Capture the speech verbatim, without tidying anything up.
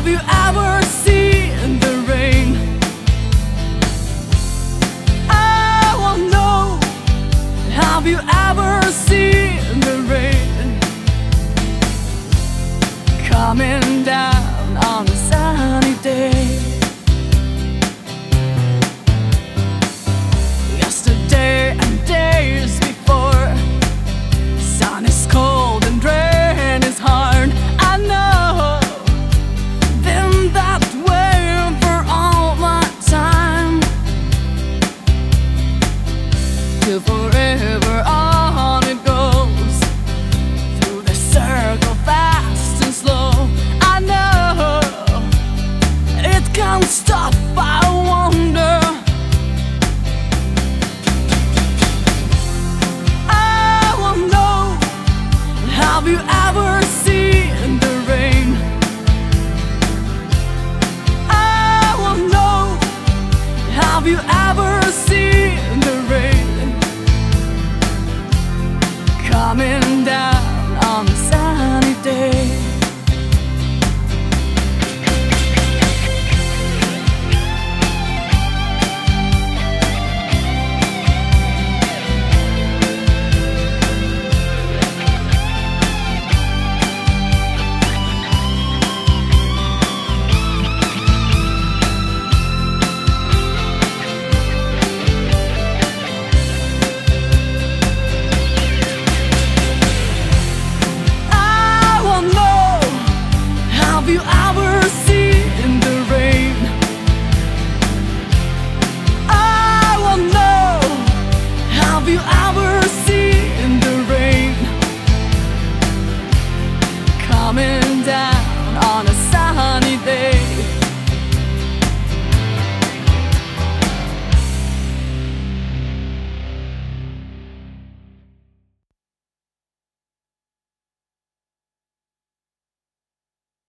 Have you ever seen the rain? I wanna know, have you ever seen the rain coming down on a sunny day? Yesterday and days before, sun is cold and rain is hard. I know, been that way for all my time, till forever on it goes, through the circle fast and slow. I know, it can't stop, I wonder. I wanna know, have you